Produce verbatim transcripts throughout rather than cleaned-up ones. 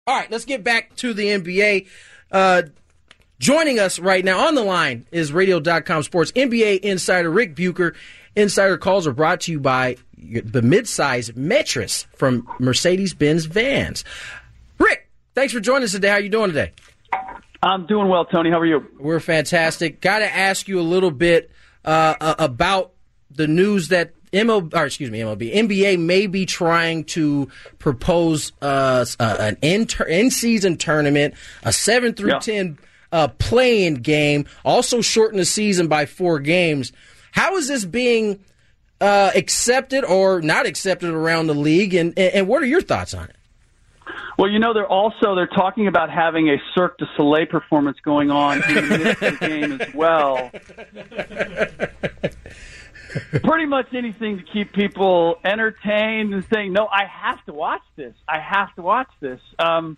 All right, let's get back to the N B A. Uh, joining us right now on the line is radio dot com Sports N B A insider Rick Bucher. Insider calls are brought to you by the midsize Metris from Mercedes-Benz Vans. Rick, thanks for joining us today. How are you doing today? I'm doing well, Tony. How are you? We're fantastic. Got to ask you a little bit uh, uh, about the news that M L B, or excuse me, M L B, N B A may be trying to propose uh, uh, an inter- in-season tournament, a seven through ten uh, play-in game, also shorten the season by four games. How is this being uh, accepted or not accepted around the league, and, and what are your thoughts on it? Well, you know, they're also they're talking about having a Cirque du Soleil performance going on in the midst of the game as well. Pretty much anything to keep people entertained and saying, no, I have to watch this. I have to watch this. Um,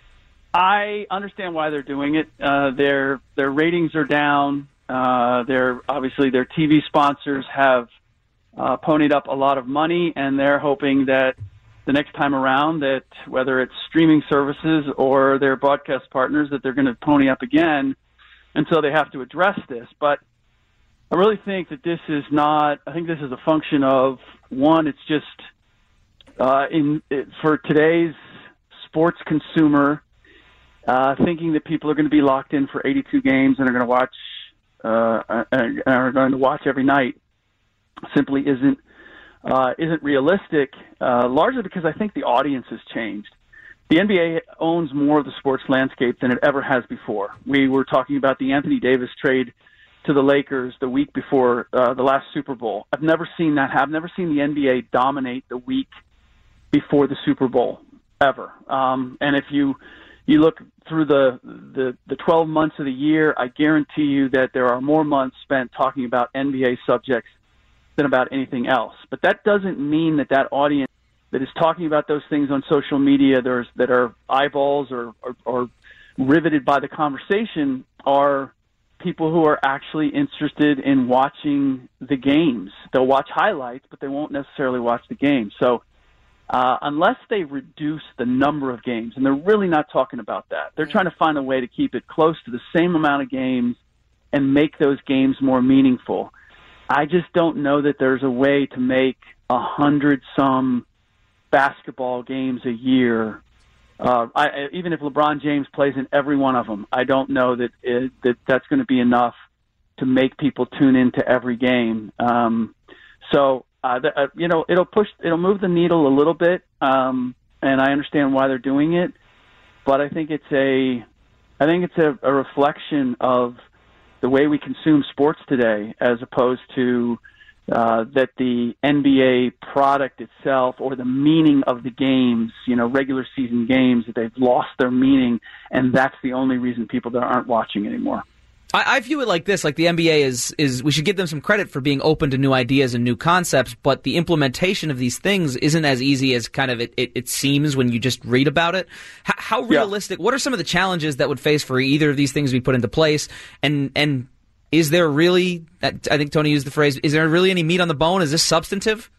I understand why they're doing it. Uh, their their ratings are down. Uh, they're obviously their T V sponsors have uh, ponied up a lot of money, and they're hoping that the next time around, that whether it's streaming services or their broadcast partners, that they're going to pony up again, and so they have to address this. But I really think that this is not, I think this is a function of, one, it's just uh, in it, for today's sports consumer, uh, thinking that people are going to be locked in for eighty-two games and are going to watch, uh, and are going to watch every night simply isn't, uh, isn't realistic, uh, largely because I think the audience has changed. The N B A owns more of the sports landscape than it ever has before. We were talking about the Anthony Davis trade to the Lakers the week before uh, the last Super Bowl. I've never seen that happen. I've never seen the N B A dominate the week before the Super Bowl, ever. Um, and if you you look through the, the, the twelve months of the year, I guarantee you that there are more months spent talking about N B A subjects than about anything else. But that doesn't mean that that audience that is talking about those things on social media there's, that are eyeballs or, or, or riveted by the conversation are people who are actually interested in watching the games. They'll watch highlights, but they won't necessarily watch the game. So uh, unless they reduce the number of games, and they're really not talking about that, they're trying to find a way to keep it close to the same amount of games and make those games more meaningful. I just don't know that there's a way to make a hundred some basketball games a year. Uh, I, even if LeBron James plays in every one of them, I don't know that it, that that's going to be enough to make people tune into every game. Um, so, uh, the, uh, you know, it'll push, it'll move the needle a little bit, um, and I understand why they're doing it. But I think it's a, I think it's a, a reflection of the way we consume sports today, as opposed to Uh, that the N B A product itself or the meaning of the games, you know, regular season games, that they've lost their meaning, and that's the only reason people that aren't watching anymore. I, I view it like this, like the N B A is, is, we should give them some credit for being open to new ideas and new concepts, but the implementation of these things isn't as easy as kind of it, it, it seems when you just read about it. H- how realistic, yeah. What are some of the challenges that would face for either of these things to be put into place? And, and, Is there really, I think Tony used the phrase, is there really any meat on the bone? Is this substantive?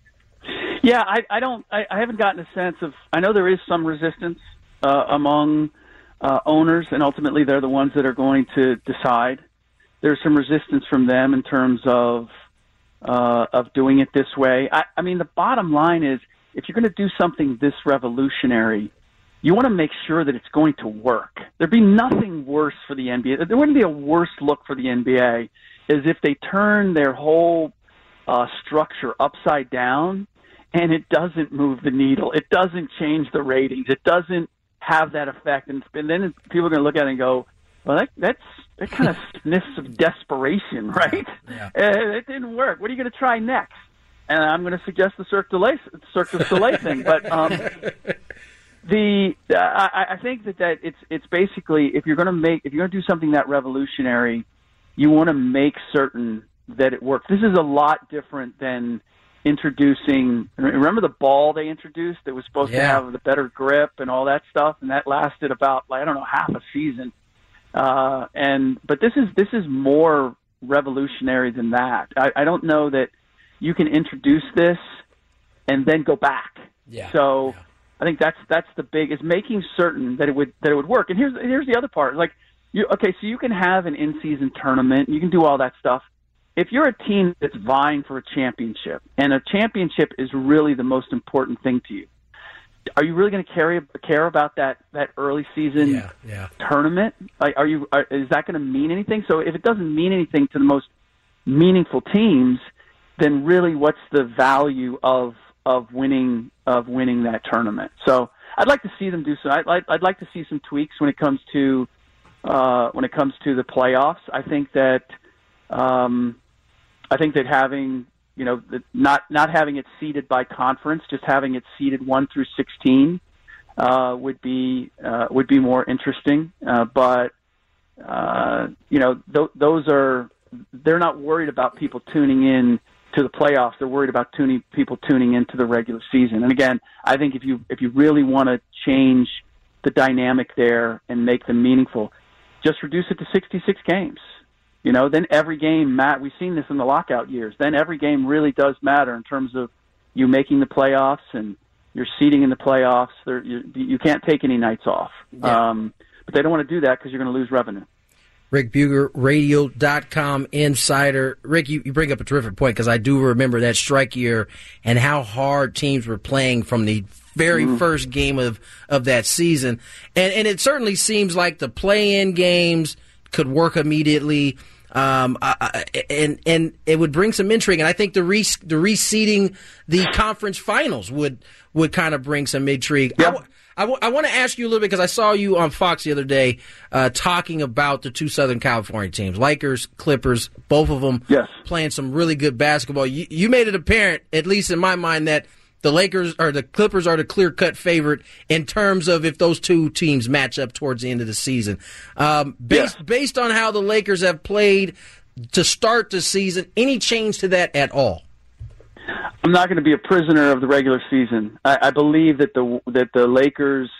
Yeah, I, I don't, I, I haven't gotten a sense of, I know there is some resistance uh, among uh, owners, and ultimately they're the ones that are going to decide. There's some resistance from them in terms of uh, of doing it this way. I, I mean, the bottom line is, if you're going to do something this revolutionary, you want to make sure that it's going to work. There'd be nothing worse for the N B A. There wouldn't be a worse look for the N B A is if they turn their whole uh, structure upside down and it doesn't move the needle. It doesn't change the ratings. It doesn't have that effect. And, and then people are going to look at it and go, well, that, that's, that kind of sniffs of desperation, right? Yeah. Uh, it didn't work. What are you going to try next? And I'm going to suggest the Cirque du Soleil, Cirque du Soleil thing. But um, The uh, I, I think that, that it's it's basically, if you're going to make if you're going to do something that revolutionary, you want to make certain that it works. This is a lot different than introducing. Remember the ball they introduced that was supposed yeah. to have the better grip and all that stuff, and that lasted about like, I don't know half a season. Uh, and but this is this is more revolutionary than that. I, I don't know that you can introduce this and then go back. Yeah. So. Yeah. I think that's that's the big is making certain that it would that it would work. And here's here's the other part. Like, you, okay, so you can have an in-season tournament, you can do all that stuff. If you're a team that's vying for a championship, and a championship is really the most important thing to you, are you really going to care care about that that early season yeah, yeah. tournament? Like, are you are, is that going to mean anything? So if it doesn't mean anything to the most meaningful teams, then really what's the value of of winning of winning that tournament? So I'd like to see them do so. I'd, I'd like to see some tweaks when it comes to uh, when it comes to the playoffs. I think that um, I think that having you know not not having it seeded by conference, just having it seeded one through sixteen uh, would be uh, would be more interesting. Uh, but uh, you know th- those are they're not worried about people tuning in to the playoffs. They're worried about tuning people tuning into the regular season. And again, I think if you if you really want to change the dynamic there and make them meaningful, just reduce it to sixty-six games. You know, then every game, Matt, we've seen this in the lockout years, then every game really does matter in terms of you making the playoffs and your seeding in the playoffs. There, you, you can't take any nights off. Yeah. Um, but they don't want to do that because you're going to lose revenue. Rick Buger, radio dot com insider. Rick, you, you bring up a terrific point because I do remember that strike year and how hard teams were playing from the very mm-hmm. first game of, of that season. And, and it certainly seems like the play-in games could work immediately, um, uh, and and it would bring some intrigue. And I think the re- the reseeding the conference finals would would kind of bring some intrigue. Yep. I w- I, w- I want to ask you a little bit because I saw you on Fox the other day uh, talking about the two Southern California teams, Lakers, Clippers, both of them yes. playing some really good basketball. You, you made it apparent, at least in my mind, that the Lakers or the Clippers are the clear-cut favorite in terms of if those two teams match up towards the end of the season. Um, based yes. based on how the Lakers have played to start the season, any change to that at all? I'm not going to be a prisoner of the regular season. I, I believe that the that the Lakers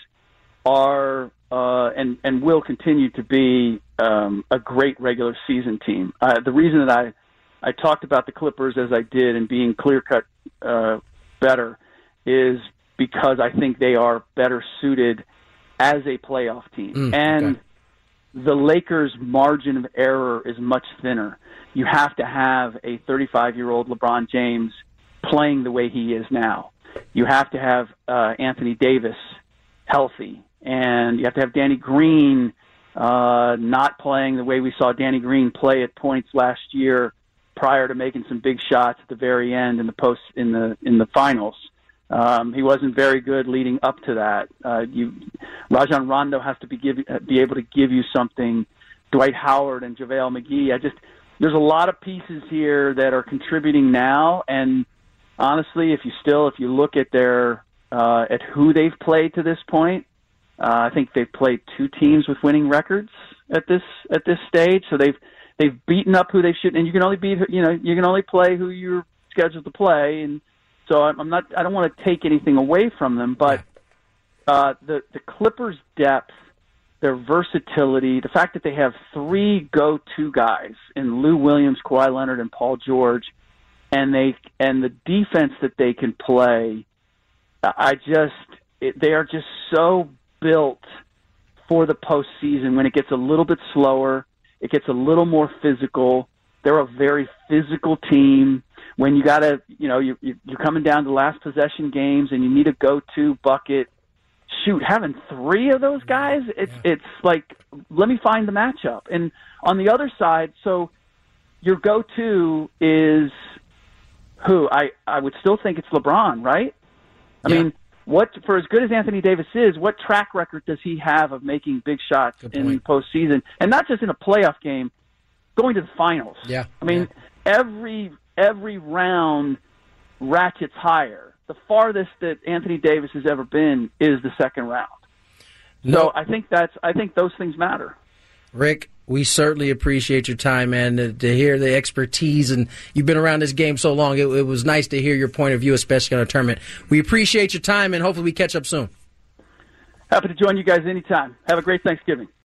are uh, and and will continue to be um, a great regular season team. Uh, the reason that I I talked about the Clippers as I did and being clear-cut uh, better is because I think they are better suited as a playoff team. Mm, and okay. the Lakers' margin of error is much thinner. You have to have a thirty-five-year-old LeBron James playing the way he is now. You have to have uh, Anthony Davis healthy, and you have to have Danny Green uh, not playing the way we saw Danny Green play at points last year prior to making some big shots at the very end in the post in the in the finals. Um, he wasn't very good leading up to that. Uh, you, Rajon Rondo has to be give, be able to give you something. Dwight Howard and JaVale McGee. I just there's a lot of pieces here that are contributing now, and honestly, if you still, if you look at their, uh, at who they've played to this point, uh, I think they've played two teams with winning records at this at this stage. So they've they've beaten up who they should, and you can only beat, you know, you can only play who you're scheduled to play. And so I'm not, I don't want to take anything away from them, but uh, the the Clippers' depth, their versatility, the fact that they have three go-to guys in Lou Williams, Kawhi Leonard, and Paul George. And they and the defense that they can play, I just it, they are just so built for the postseason. When it gets a little bit slower, it gets a little more physical. They're a very physical team. When you gotta, you know, you, you you're coming down to last possession games and you need a go-to bucket. Shoot, having three of those guys, it's yeah. it's like let me find the matchup. And on the other side, so your go-to is. Who I, I would still think it's LeBron, right? I yeah. mean, what for as good as Anthony Davis is, what track record does he have of making big shots in the postseason, and not just in a playoff game, going to the finals? Yeah, I mean, yeah. every every round ratchets higher. The farthest that Anthony Davis has ever been is the second round. No. So I think that's I think those things matter. Rick, we certainly appreciate your time, man, to, to hear the expertise, and you've been around this game so long. It, it was nice to hear your point of view, especially on a tournament. We appreciate your time, and hopefully we catch up soon. Happy to join you guys anytime. Have a great Thanksgiving.